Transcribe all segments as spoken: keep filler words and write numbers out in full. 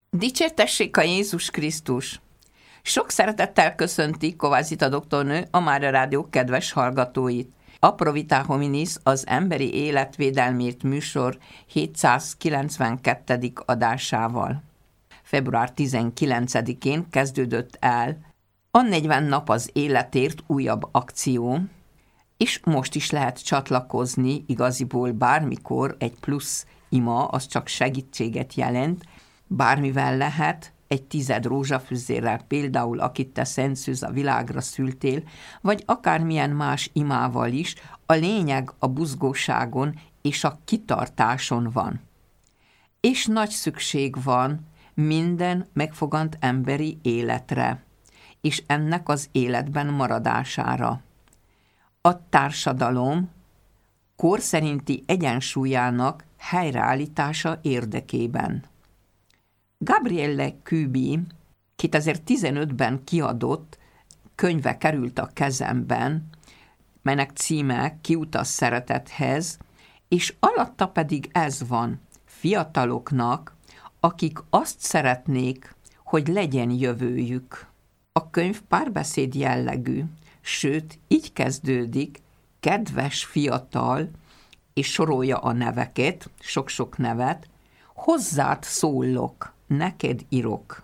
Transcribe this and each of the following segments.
Dicsértessék a Jézus Krisztus! Sok szeretettel köszönti Kovászita doktornő a Mária Rádió kedves hallgatóit. Aprovita hominis az Emberi Életvédelmért műsor hétszázkilencvenkettedik adásával. február tizenkilencedikén kezdődött el a negyven nap az életért újabb akció, és most is lehet csatlakozni igaziból bármikor. Egy plusz ima, az csak segítséget jelent, bármivel lehet, egy tized rózsafüzérrel például, akit te Szent Szűz a világra szültél, vagy akármilyen más imával is, a lényeg a buzgóságon és a kitartáson van. És nagy szükség van minden megfogant emberi életre, és ennek az életben maradására. A társadalom kor szerinti egyensúlyának helyreállítása érdekében. Gabriele Kubi kétezer-tizenötben kiadott könyve került a kezemben, melynek címe Kiút a szeretethez, és alatta pedig ez van: fiataloknak, akik azt szeretnék, hogy legyen jövőjük. A könyv párbeszéd jellegű, sőt, így kezdődik: kedves fiatal, és sorolja a neveket, sok-sok nevet, hozzád szólok, neked írok.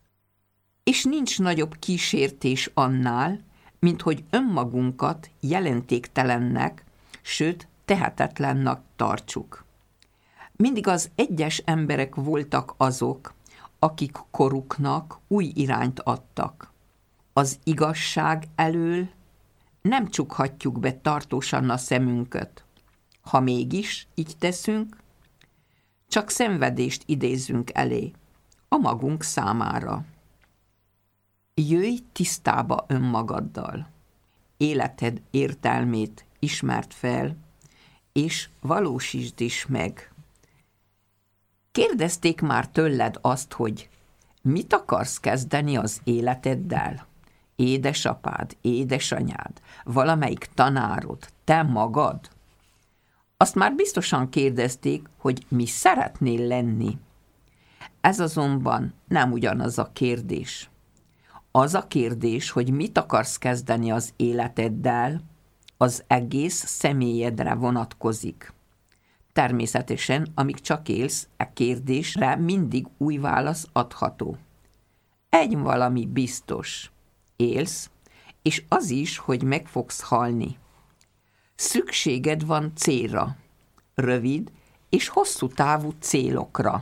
És nincs nagyobb kísértés annál, mint hogy önmagunkat jelentéktelennek, sőt, tehetetlennek tartsuk. Mindig az egyes emberek voltak azok, akik koruknak új irányt adtak. Az igazság elől nem csukhatjuk be tartósan a szemünket. Ha mégis így teszünk, csak szenvedést idézünk elé, a magunk számára. Jöjj tisztába önmagaddal, életed értelmét ismerd fel, és valósítsd is meg. Kérdezték már tőled azt, hogy mit akarsz kezdeni az életeddel? Édesapád, édesanyád, valamelyik tanárod, te magad? Azt már biztosan kérdezték, hogy mi szeretnél lenni. Ez azonban nem ugyanaz a kérdés. Az a kérdés, hogy mit akarsz kezdeni az életeddel, az egész személyedre vonatkozik. Természetesen, amíg csak élsz, e kérdésre mindig új válasz adható. Egy valami biztos: élsz, és az is, hogy meg fogsz halni. Szükséged van célra, rövid és hosszú távú célokra.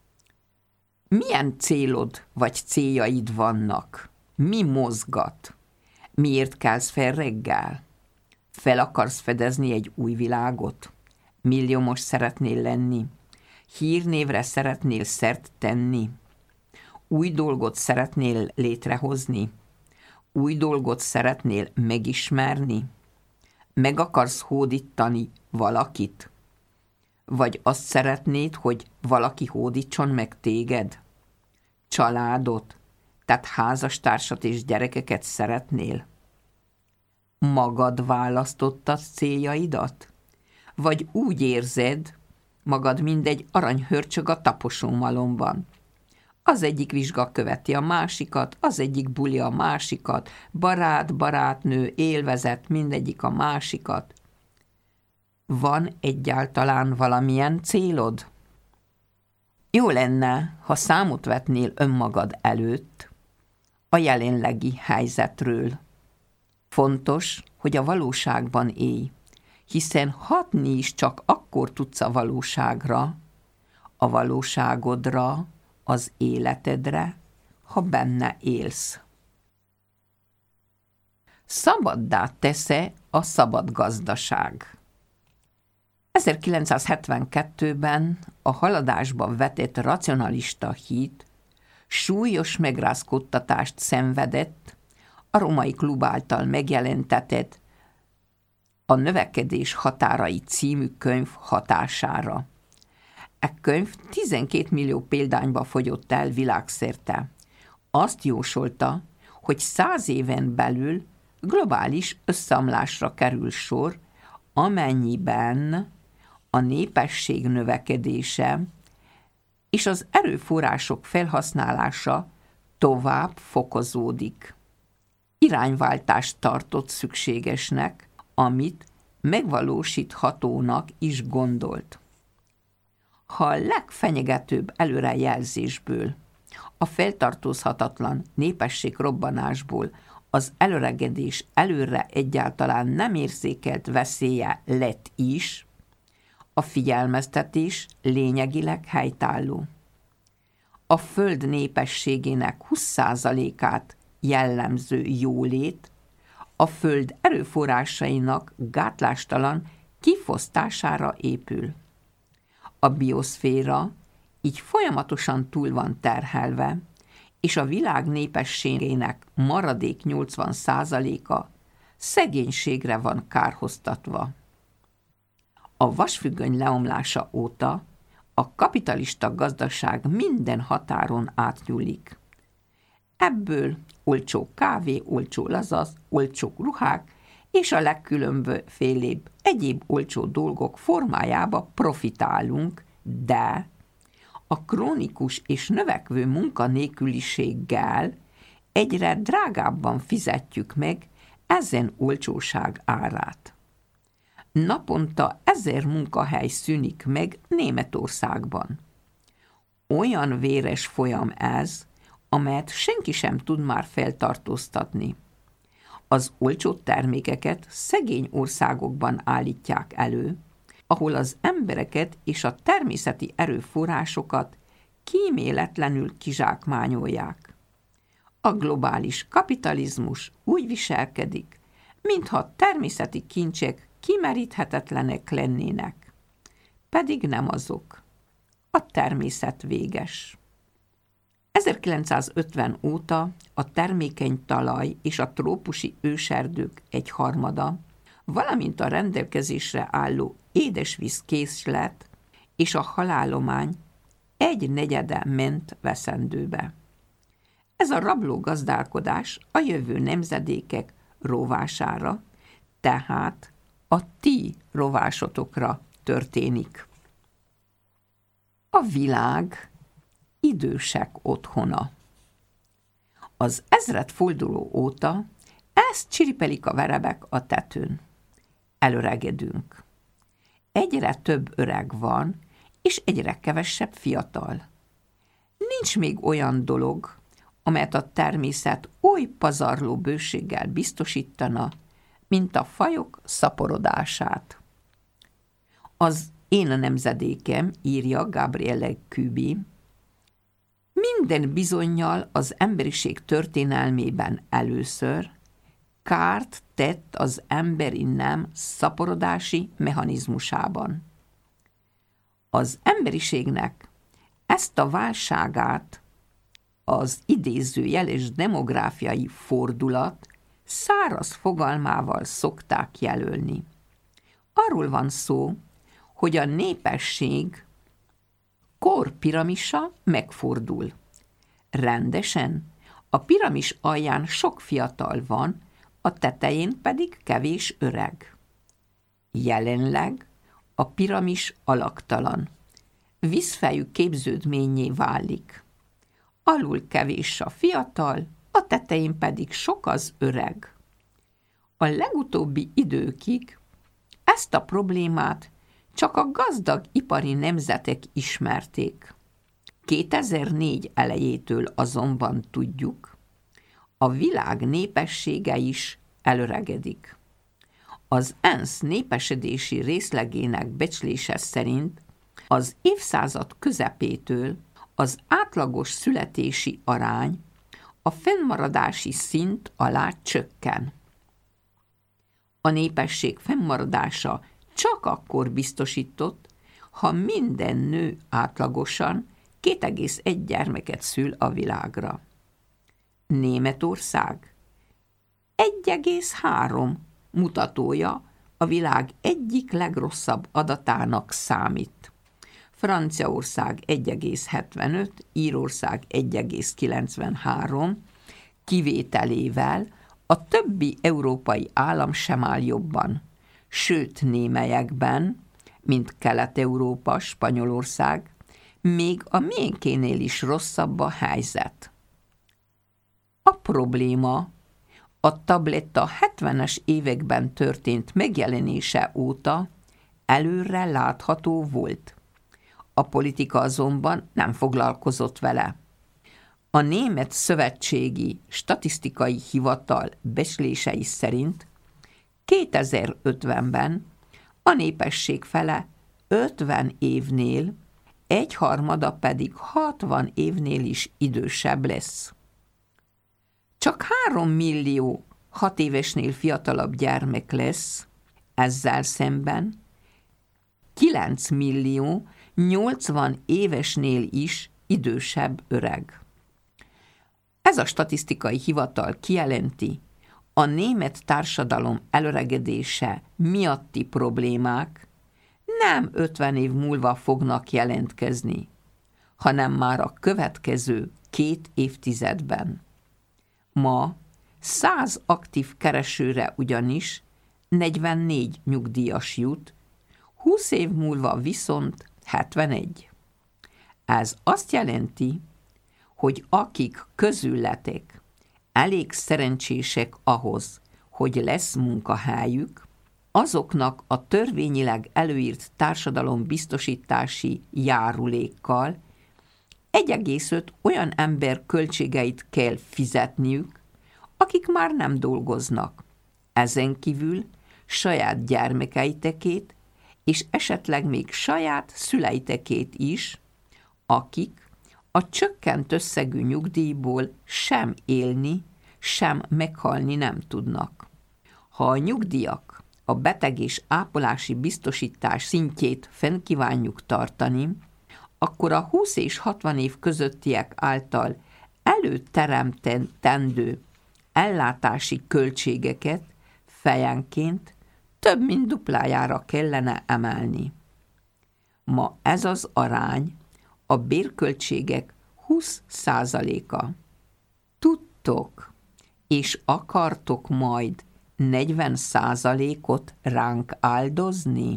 Milyen célod vagy céljaid vannak? Mi mozgat? Miért kelsz fel reggel? Fel akarsz fedezni egy új világot? Milliómos szeretnél lenni? Hírnévre szeretnél szert tenni? Új dolgot szeretnél létrehozni? Új dolgot szeretnél megismerni? Meg akarsz hódítani valakit? Vagy azt szeretnéd, hogy valaki hódítson meg téged? Családot, tehát házastársat és gyerekeket szeretnél? Magad választottad céljaidat? Vagy úgy érzed magad, mint egy aranyhörcsög a taposómalomban? Az egyik vizsga követi a másikat, az egyik buli a másikat, barát, barátnő, élvezet, mindegyik a másikat. Van egyáltalán valamilyen célod? Jó lenne, ha számot vetnél önmagad előtt a jelenlegi helyzetről. Fontos, hogy a valóságban élj, hiszen hatni is csak akkor tudsz a valóságra, a valóságodra, az életedre, ha benne élsz. Szabaddá tesz-e a szabad gazdaság? ezerkilencszázhetvenkettőben a haladásba vetett racionalista hit súlyos megrázkódtatást szenvedett a Római Klub által megjelentetett A növekedés határai című könyv hatására. E könyv tizenkét millió példányba fogyott el világszerte. Azt jósolta, hogy száz éven belül globális összeomlásra kerül sor, amennyiben a népesség növekedése és az erőforrások felhasználása tovább fokozódik. Irányváltást tartott szükségesnek, amit megvalósíthatónak is gondolt. Ha a legfenyegetőbb előrejelzésből, a feltartózhatatlan népességrobbanásból az előregedés előre egyáltalán nem érzékelt veszélye lett is, a figyelmeztetés lényegileg helytálló. A föld népességének húsz százalékát jellemző jólét a föld erőforrásainak gátlástalan kifosztására épül. A bioszféra így folyamatosan túl van terhelve, és a világ népességének maradék nyolcvan százaléka szegénységre van kárhoztatva. A vasfüggöny leomlása óta a kapitalista gazdaság minden határon átnyúlik. Ebből olcsó kávé, olcsó lazasz, olcsó ruhák és a legkülönbözőbb egyéb olcsó dolgok formájába profitálunk, de a krónikus és növekvő munkanélküliséggel egyre drágábban fizetjük meg ezen olcsóság árát. Naponta ezer munkahely szűnik meg Németországban. Olyan véres folyam ez, amelyet senki sem tud már feltartóztatni. Az olcsó termékeket szegény országokban állítják elő, ahol az embereket és a természeti erőforrásokat kíméletlenül kizsákmányolják. A globális kapitalizmus úgy viselkedik, mintha természeti kincsek kimeríthetetlenek lennének, pedig nem azok. A természet véges. ezerkilencszázötven óta a termékeny talaj és a trópusi őserdők egyharmada, valamint a rendelkezésre álló édesvíz készlet és a halállomány egy negyede ment veszendőbe. Ez a rabló gazdálkodás a jövő nemzedékek rovására, tehát a ti rovásotokra történik. A világ idősek otthona. Az ezredforduló óta ezt csiripelik a verebek a tetőn. Előregedünk. Egyre több öreg van, és egyre kevesebb fiatal. Nincs még olyan dolog, amelyet a természet oly pazarló bőséggel biztosítana, mint a fajok szaporodását. Az Én a nemzedékem, írja Gabriele Kubi, minden bizonnyal az emberiség történelmében először kárt tett az emberi nem szaporodási mechanizmusában. Az emberiségnek ezt a válságát az idézőjeles demográfiai fordulat száraz fogalmával szokták jelölni. Arról van szó, hogy a népesség korpiramisa megfordul. Rendesen, a piramis alján sok fiatal van, a tetején pedig kevés öreg. Jelenleg a piramis alaktalan, vízfejű képződménnyé válik. Alul kevés a fiatal, a tetején pedig sok az öreg. A legutóbbi időkig ezt a problémát csak a gazdag ipari nemzetek ismerték. kétezer-négy elejétől azonban tudjuk, a világ népessége is előregedik. Az ENSZ népesedési részlegének becslése szerint az évszázad közepétől az átlagos születési arány a fennmaradási szint alá csökken. A népesség fennmaradása csak akkor biztosított, ha minden nő átlagosan két egész egy gyermeket szül a világra. Németország egy egész három mutatója a világ egyik legrosszabb adatának számít. Franciaország egy egész hetvenöt, Írország egy egész kilencvenhárom, kivételével a többi európai állam sem áll jobban, sőt némelyekben, mint Kelet-Európa, Spanyolország, még a miénkénél is rosszabb a helyzet. A probléma a tabletta hetvenes években történt megjelenése óta előre látható volt. A politika azonban nem foglalkozott vele. A Német Szövetségi Statisztikai Hivatal becslései szerint kétezer-ötvenben a népesség fele ötven évnél, egyharmada pedig hatvan évnél is idősebb lesz. Csak három millió hat évesnél fiatalabb gyermek lesz, ezzel szemben kilenc millió nyolcvan évesnél is idősebb öreg. Ez a statisztikai hivatal kijelenti, a német társadalom elöregedése miatti problémák nem ötven év múlva fognak jelentkezni, hanem már a következő két évtizedben. Ma száz aktív keresőre ugyanis negyvennégy nyugdíjas jut, húsz év múlva viszont hetvenegy. Ez azt jelenti, hogy akik közületek elég szerencsések ahhoz, hogy lesz munkahelyük, azoknak a törvényileg előírt társadalombiztosítási járulékkal egy egész öt olyan ember költségeit kell fizetniük, akik már nem dolgoznak. Ezen kívül saját gyermekeitekét és esetleg még saját szüleitekét is, akik a csökkent összegű nyugdíjból sem élni, sem meghalni nem tudnak. Ha a nyugdíjak a beteg és ápolási biztosítás szintjét fenn kívánjuk tartani, akkor a húsz és hatvan év közöttiek által előteremtendő ellátási költségeket fejenként több mint duplájára kellene emelni. Ma ez az arány a bérköltségek húsz százaléka. Tudtok és akartok majd negyven százalékot ránk áldozni?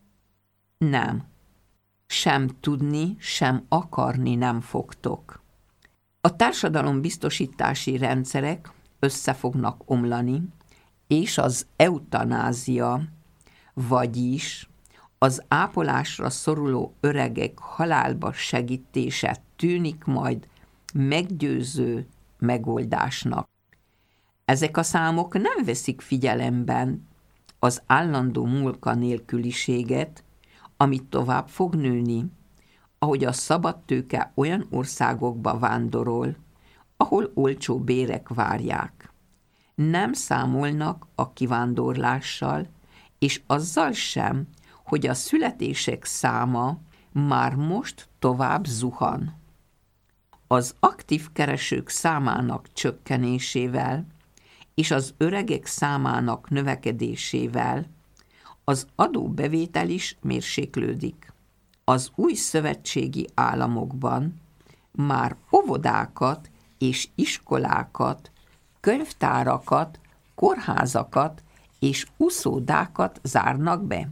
Nem. Sem tudni, sem akarni nem fogtok. A társadalombiztosítási rendszerek össze fognak omlani, és az eutanázia, vagyis az ápolásra szoruló öregek halálba segítése tűnik majd meggyőző megoldásnak. Ezek a számok nem veszik figyelemben az állandó munkanélküliséget, amit tovább fog nőni, ahogy a szabadtőke olyan országokba vándorol, ahol olcsó bérek várják. Nem számolnak a kivándorlással, és azzal sem, hogy a születések száma már most tovább zuhan. Az aktív keresők számának csökkenésével és az öregek számának növekedésével az adóbevétel is mérséklődik. Az új szövetségi államokban már óvodákat és iskolákat, könyvtárakat, kórházakat és úszódákat zárnak be.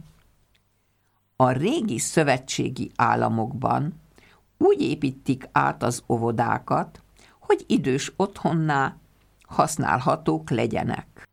A régi szövetségi államokban úgy építik át az óvodákat, hogy idős otthonná használhatók legyenek.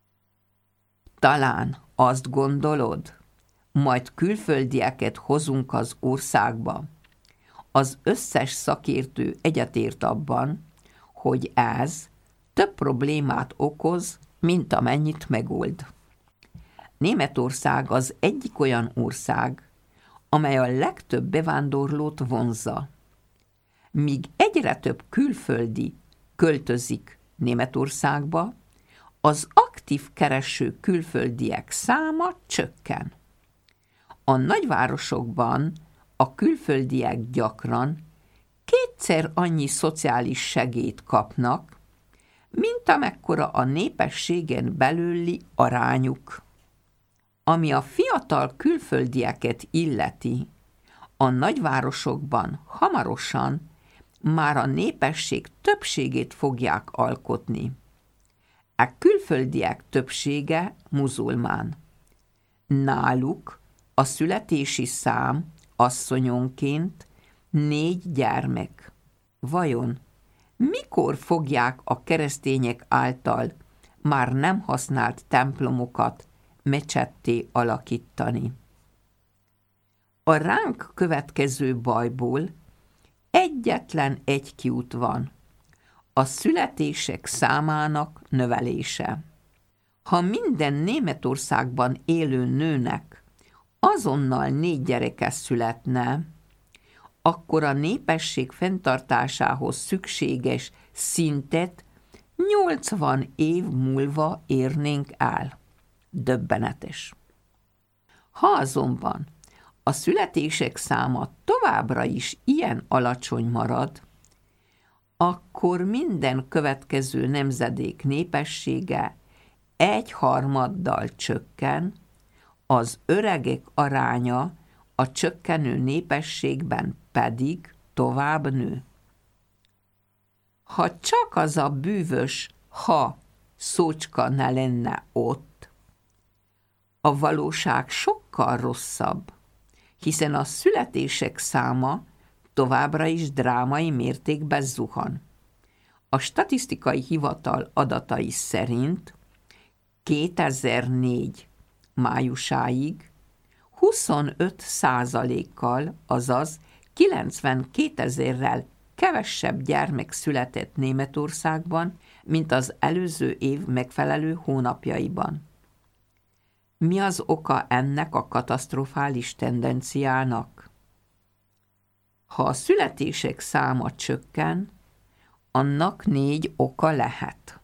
Talán azt gondolod, majd külföldieket hozunk az országba. Az összes szakértő egyetért abban, hogy ez több problémát okoz, mint amennyit megold. Németország az egyik olyan ország, amely a legtöbb bevándorlót vonzza. Míg egyre több külföldi költözik Németországba, az aktív kereső külföldiek száma csökken. A nagyvárosokban a külföldiek gyakran kétszer annyi szociális segélyt kapnak, mint amekkora a népességen belüli arányuk. Ami a fiatal külföldieket illeti, a nagyvárosokban hamarosan már a népesség többségét fogják alkotni. A külföldiek többsége muzulmán. Náluk a születési szám asszonyonként négy gyermek. Vajon mikor fogják a keresztények által már nem használt templomokat mecsetté alakítani? A ránk következő bajból egyetlen egy kiút van, a születések számának növelése. Ha minden Németországban élő nőnek azonnal négy gyereke születne, akkor a népesség fenntartásához szükséges szintet nyolcvan év múlva érnénk el. Döbbenetes. Ha azonban a születések száma továbbra is ilyen alacsony marad, akkor minden következő nemzedék népessége egyharmaddal csökken, az öregek aránya a csökkenő népességben pedig tovább nő. Ha csak az a bűvös ha szócska ne lenne ott, a valóság sokkal rosszabb, hiszen a születések száma továbbra is drámai mértékben zuhan. A statisztikai hivatal adatai szerint kétezer-négy májusáig huszonöt százalékkal, azaz kilencvenkétezerrel kevesebb gyermek született Németországban, mint az előző év megfelelő hónapjaiban. Mi az oka ennek a katasztrofális tendenciának? Ha a születések száma csökken, annak négy oka lehet.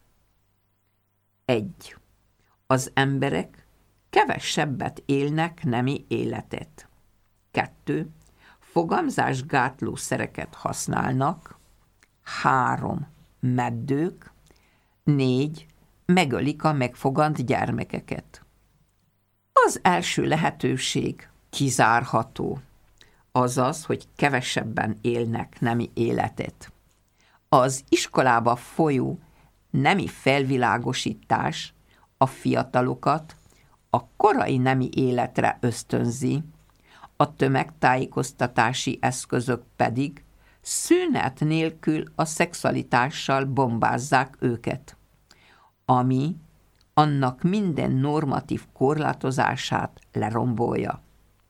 Egy. Az emberek kevesebbet élnek nemi életet. Kettő. Fogamzásgátló szereket használnak. Három. Meddők. Négy. Megölik a megfogant gyermekeket. Az első lehetőség kizárható, azaz, hogy kevesebben élnek nemi életet. Az iskolába folyó nemi felvilágosítás a fiatalokat a korai nemi életre ösztönzi, a tömegtájékoztatási eszközök pedig szünet nélkül a szexualitással bombázzák őket, ami annak minden normatív korlátozását lerombolja.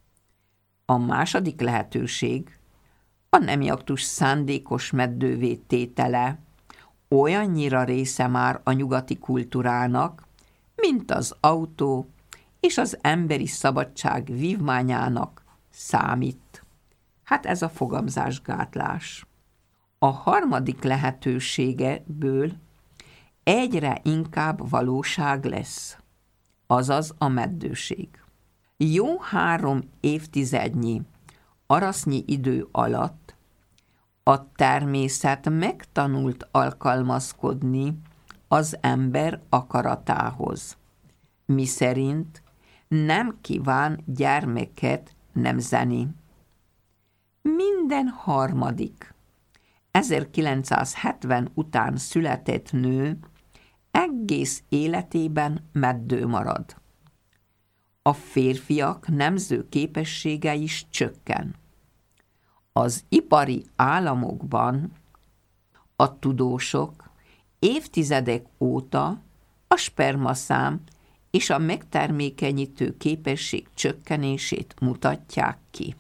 A második lehetőség a nemi aktus szándékos meddővé tétele olyannyira része már a nyugati kultúrának, mint az autó és az emberi szabadság vívmányának számít. Hát ez a fogamzásgátlás. A harmadik lehetőségeből egyre inkább valóság lesz, azaz a meddőség. Jó három évtizednyi arasznyi idő alatt a természet megtanult alkalmazkodni az ember akaratához, miszerint nem kíván gyermeket nemzeni. Minden harmadik ezerkilencszázhetven után született nő egész életében meddő marad. A férfiak nemző képessége is csökken. Az ipari államokban a tudósok évtizedek óta a spermaszám és a megtermékenyítő képesség csökkenését mutatják ki.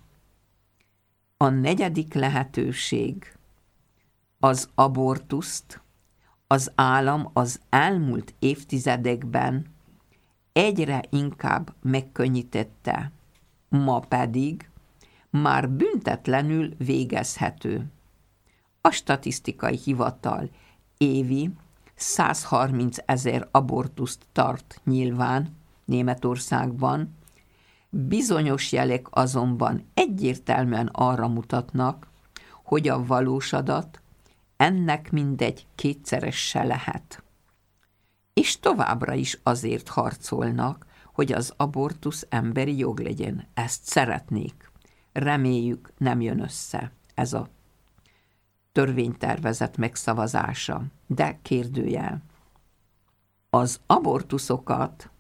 A negyedik lehetőség az abortuszt az állam az elmúlt évtizedekben egyre inkább megkönnyítette, ma pedig már büntetlenül végezhető. A statisztikai hivatal évi százharminc ezer abortuszt tart nyilván Németországban, bizonyos jelek azonban egyértelműen arra mutatnak, hogy a valós adat ennek mindegy kétszeresse lehet. És továbbra is azért harcolnak, hogy az abortusz emberi jog legyen. Ezt szeretnék. Reméljük, nem jön össze ez a törvénytervezet megszavazása, de kérdőjel. Az abortuszokat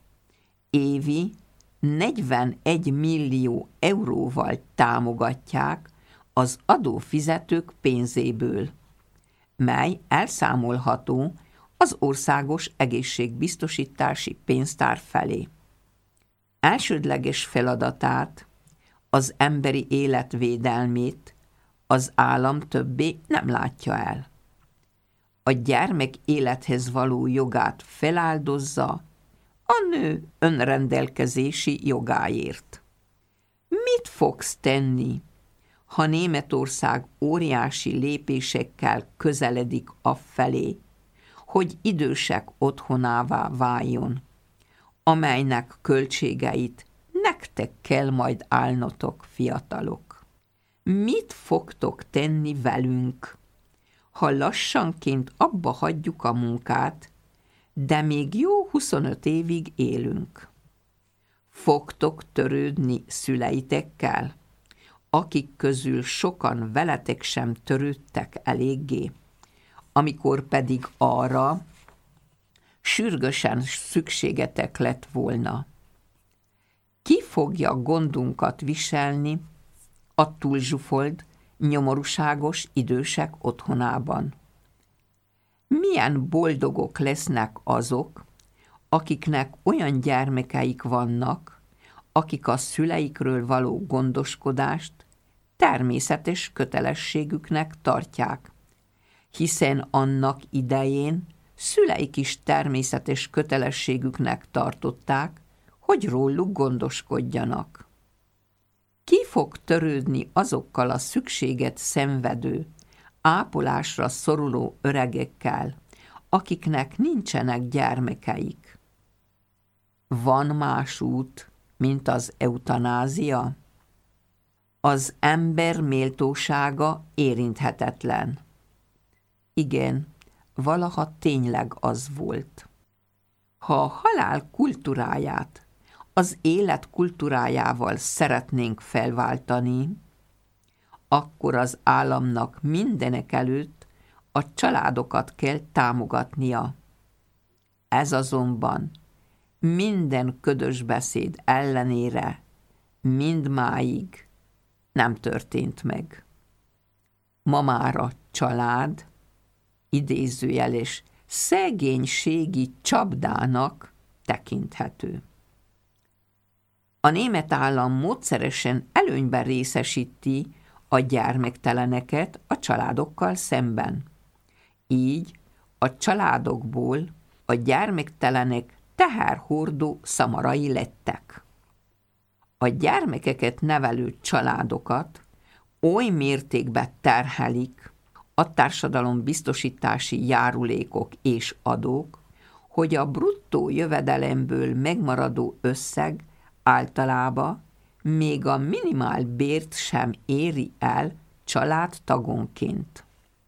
évi negyvenegy millió euróval támogatják az adófizetők pénzéből, mely elszámolható az országos egészségbiztosítási pénztár felé. Elsődleges feladatát, az emberi élet védelmét az állam többé nem látja el. A gyermek élethez való jogát feláldozza a nő önrendelkezési jogáért. Mit fogsz tenni, ha Németország óriási lépésekkel közeledik afelé, hogy idősek otthonává váljon, amelynek költségeit nektek kell majd állnotok, fiatalok? Mit fogtok tenni velünk, ha lassanként abba hagyjuk a munkát, de még jó huszonöt évig élünk? Fogtok törődni szüleitekkel, akik közül sokan veletek sem törődtek eléggé, amikor pedig arra sürgősen szükségetek lett volna? Ki fogja gondunkat viselni a túlzsúfolt, nyomorúságos idősek otthonában? Milyen boldogok lesznek azok, akiknek olyan gyermekeik vannak, akik a szüleikről való gondoskodást természetes kötelességüknek tartják, hiszen annak idején szüleik is természetes kötelességüknek tartották, hogy róluk gondoskodjanak. Ki fog törődni azokkal a szükséget szenvedő, ápolásra szoruló öregekkel, akiknek nincsenek gyermekeik? Van más út, mint az eutanázia? Az ember méltósága érinthetetlen. Igen, valaha tényleg az volt. Ha a halál kultúráját az élet kultúrájával szeretnénk felváltani, akkor az államnak mindenekelőtt a családokat kell támogatnia. Ez azonban minden ködös beszéd ellenére mindmáig nem történt meg. Ma már a család idézőjeles szegénységi csapdának tekinthető. A német állam módszeresen előnyben részesíti a gyermekteleneket a családokkal szemben. Így a családokból a gyermektelenek teherhordó szamarai lettek. A gyermekeket nevelő családokat oly mértékben terhelik a társadalombiztosítási járulékok és adók, hogy a bruttó jövedelemből megmaradó összeg általában még a minimálbért sem éri el családtagonként.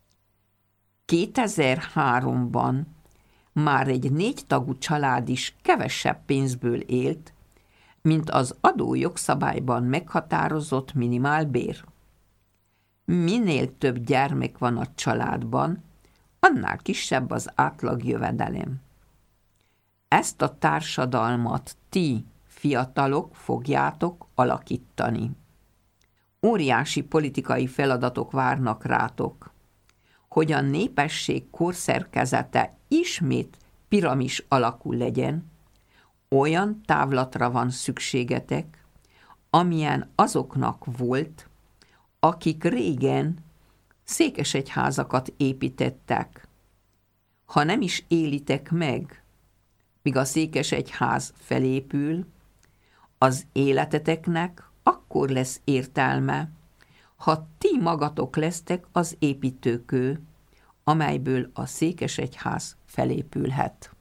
kétezer-háromban már egy négy tagú család is kevesebb pénzből élt, mint az adójogszabályban meghatározott minimálbér. Minél több gyermek van a családban, annál kisebb az átlagjövedelem. Ezt a társadalmat ti, fiatalok, fogjátok alakítani. Óriási politikai feladatok várnak rátok, hogy a népesség korszerkezete ismét piramis alakú legyen, olyan távlatra van szükségetek, amilyen azoknak volt, akik régen székesegyházakat építettek. Ha nem is élitek meg, míg a székesegyház felépül, az életeteknek akkor lesz értelme, ha ti magatok lesztek az építőkő, amelyből a székesegyház felépülhet.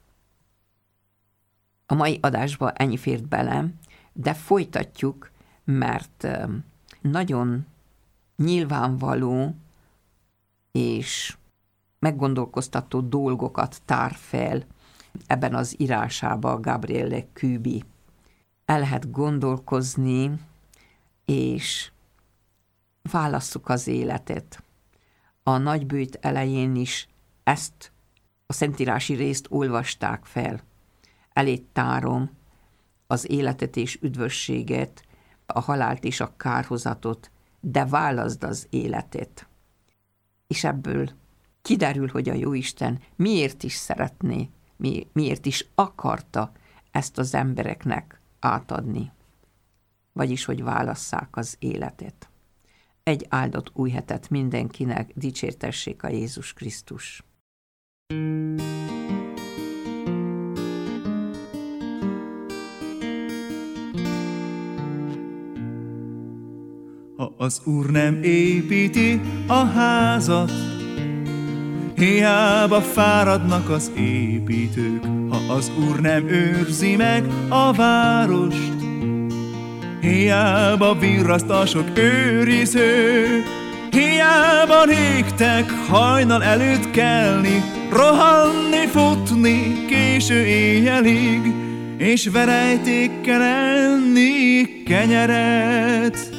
A mai adásba ennyi fért bele, de folytatjuk, mert nagyon nyilvánvaló és meggondolkoztató dolgokat tár fel ebben az írásában Gabriele Kubi. El lehet gondolkozni, és válasszuk az életet. A nagybőjt elején is ezt a szentírási részt olvasták fel. Elét tárom az életet és üdvösséget, a halált és a kárhozatot de válaszd az életét. És ebből kiderül, hogy a Jóisten miért is szeretné, mi, miért is akarta ezt az embereknek átadni. Vagyis, hogy válasszák az életét. Egy áldott új hetet mindenkinek, dicsértessék a Jézus Krisztus. Ha az Úr nem építi a házat, hiába fáradnak az építők. Ha az Úr nem őrzi meg a várost, hiába virraszt a sok őriző. Hiába néktek hajnal előtt kelni, rohanni, futni késő éjjelig, és verejtékkel enni kenyeret.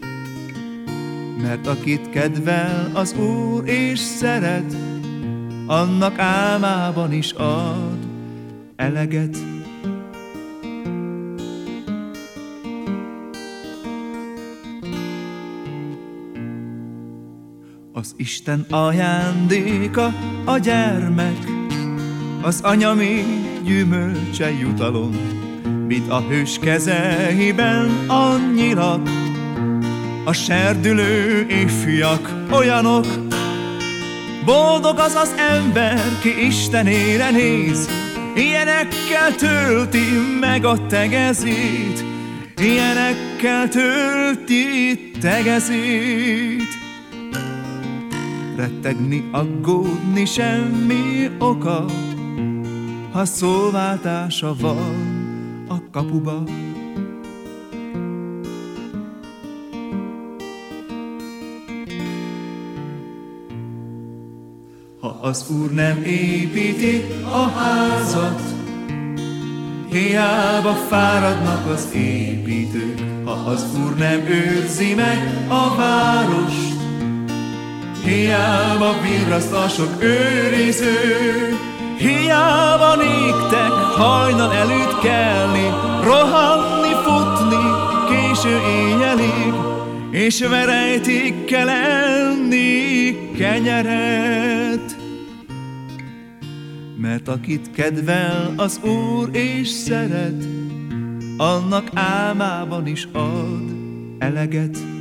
Mert akit kedvel az Úr és szeret, annak álmában is ad eleget. Az Isten ajándéka a gyermek, az anya még gyümölcse jutalom, mint a hős kezeiben a nyilak, a serdülő ifjak olyanok. Boldog az az ember, ki Istenére néz, ilyenekkel tölti meg a tegezét, ilyenekkel tölti tegezét. Rettegni, aggódni semmi oka, ha szóváltása van a kapuba. Ha az Úr nem építi a házat, hiába fáradnak az építők. Ha az Úr nem őrzi meg a várost, hiába virraszt a sok őriző. Hiába néktek hajnal előtt kelni, rohanni, futni késő éjjelig, és verejtékkel enni kenyeret. Mert akit kedvel az Úr és szeret, annak álmában is ad eleget.